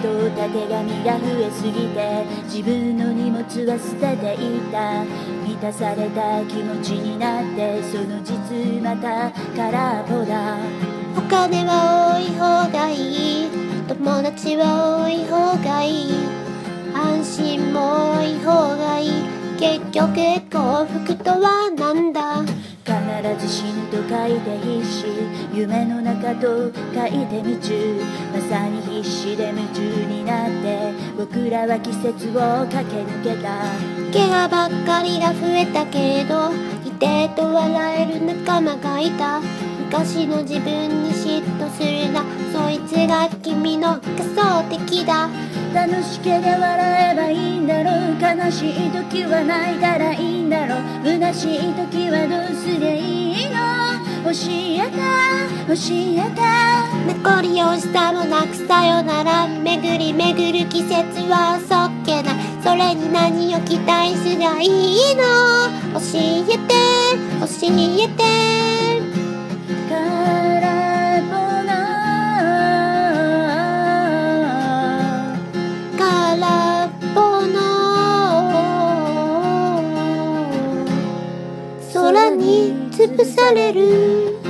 とたてがみが増えすぎて自分の荷物は捨てていた。満たされた気持ちになってその実また空っぽだ。 お金は多い方がいい、友達は多い方がいい、安心も多い方がいい。結局幸福とはなんだ。 必ず死ぬと書いて必死、夢の中と書いて夢中。まさに必死で夢中になって僕らは季節を駆け抜けた。 怪我ばっかりが増えたけれどいてと笑える仲間がいた。昔の自分に嫉妬するな、そいつが君の仮想敵だ。 楽しければ笑えばいいんだろう、悲しい時は泣いたらいいんだろう、虚しい時はどうすりゃいいの、教えて教えて。 残り惜しさもなくさよなら、巡り巡る季節はそっけない。それに何を期待すりゃいいの、教えて教えて。 空っぽの空っぽの空に潰される